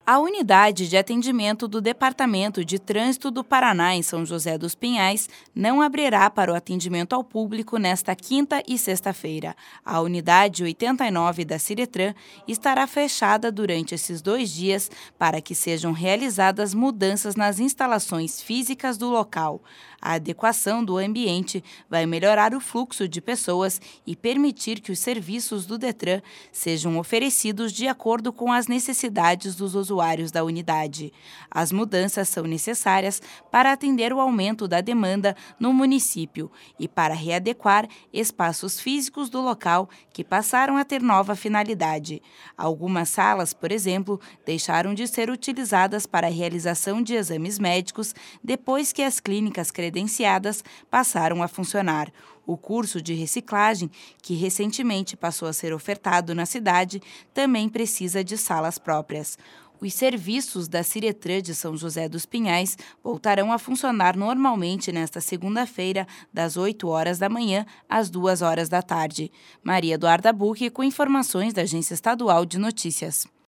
A unidade de atendimento do Departamento de Trânsito do Paraná, em São José dos Pinhais, não abrirá para o atendimento ao público nesta quinta e sexta-feira. A unidade 89 da Ciretran estará fechada durante esses 2 dias para que sejam realizadas mudanças nas instalações físicas do local. A adequação do ambiente vai melhorar o fluxo de pessoas e permitir que os serviços do Detran sejam oferecidos de acordo com as necessidades dos usuários da unidade. As mudanças são necessárias para atender o aumento da demanda no município e para readequar espaços físicos do local que passaram a ter nova finalidade. Algumas salas, por exemplo, deixaram de ser utilizadas para a realização de exames médicos depois que as clínicas credenciadas passaram a funcionar. O curso de reciclagem, que recentemente passou a ser ofertado na cidade, também precisa de salas próprias. Os serviços da Ciretran de São José dos Pinhais voltarão a funcionar normalmente nesta segunda-feira, das 8 horas da manhã às 2 horas da tarde. Maria Eduarda Buch, com informações da Agência Estadual de Notícias.